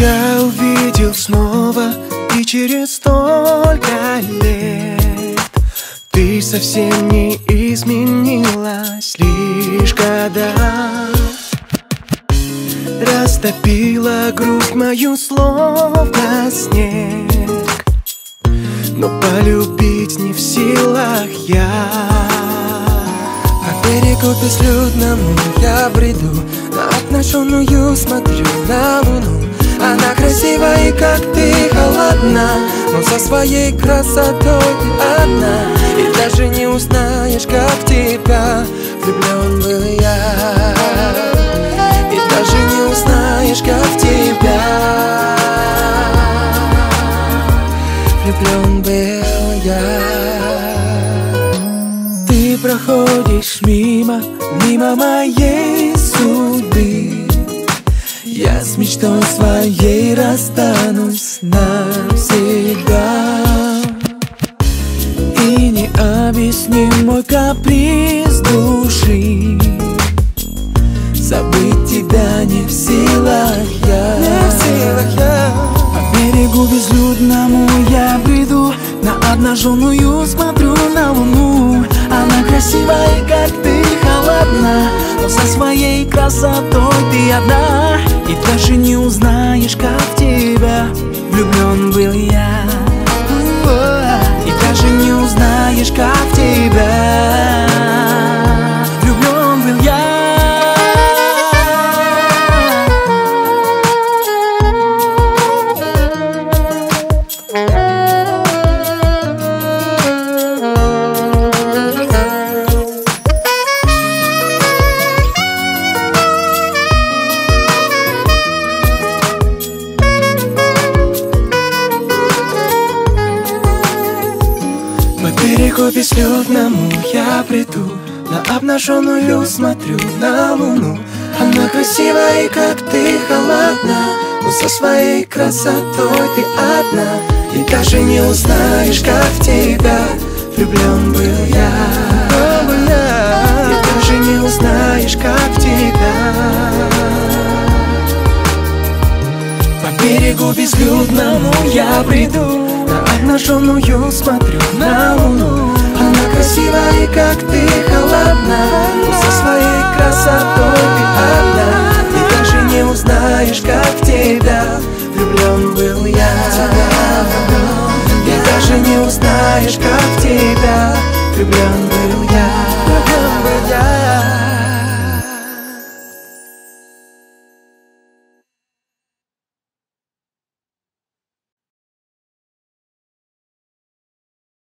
Я увидел снова, и через столько лет ты совсем не изменилась, лишь года растопила грусть мою, словно снег. Но полюбить не в силах я. По берегу безлюдному я бреду, на обнаженную смотрю на луну. Она красивая, и как ты холодна, но со своей красотой ты одна. И даже не узнаешь, как в тебя влюблен был я. И даже не узнаешь, как в тебя влюблен был я. Ты проходишь мимо, мимо моей судьбы. Я с мечтой своей расстанусь навсегда. И необъяснимый каприз души, забыть тебя не в силах я. По берегу безлюдному я бреду, на обнаженную смотрю на луну. Она красивая, как ты холодна, но со своей красотой ты одна. И даже не узнаешь, как в тебя влюблен был я. И даже не узнаешь, как в тебя влюблен был я. По берегу безлюдному я приду, на обнаженную смотрю на луну. Она красивая, как ты холодна, но со своей красотой ты одна. И даже не узнаешь, как в тебя влюблен был я. И даже не узнаешь, как в тебя. По берегу безлюдному я приду, на обнаженную смотрю на луну. Она красивая, как ты холодна, но со своей красотой ты одна. И даже не узнаешь, как в тебя влюблен был я. И даже не узнаешь, как в тебя влюблен был я.